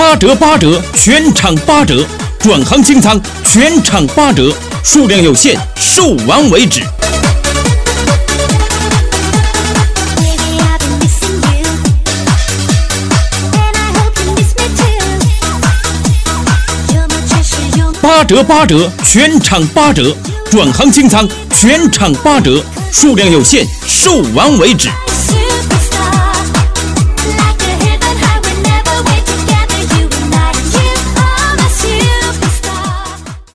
8折，全场8折，转行清仓全场8折，数量有限，售完为止。8折，全场8折，转行清仓全场8折，数量有限，售完为止。